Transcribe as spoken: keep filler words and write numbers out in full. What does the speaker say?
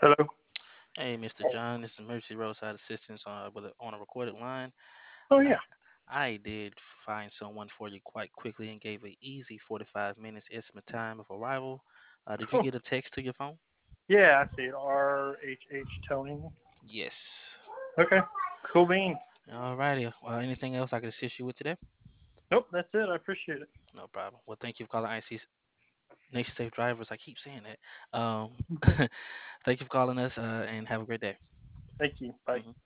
Hello. Hey, mister John, this is Emergency Roadside Assistance uh, with a, on a recorded line. Oh I yeah. I did find someone for you quite quickly and gave a easy forty-five minutes estimate time of arrival. Uh, did you Oh get a text to your phone? yeah. I see it. R H H Tony. Yes. Okay. Cool beans. Alrighty. Well, anything else I could assist you with today? Nope. That's it. I appreciate it. No problem. Well, thank you for calling I C Nation Safe Drivers. I keep saying that. Um, thank you for calling us uh, and have a great day. Thank you. Bye. Mhm.